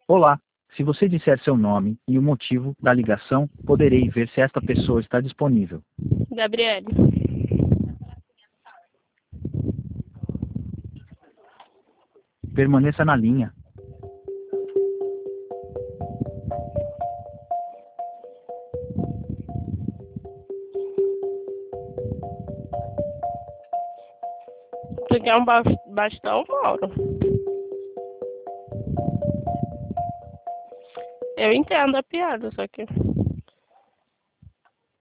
Olá. Se você disser seu nome e o motivo da ligação, poderei ver se esta pessoa está disponível. Gabriele. Permaneça na linha. Tu quer um bastão, Mauro? Eu entendo a piada, só que...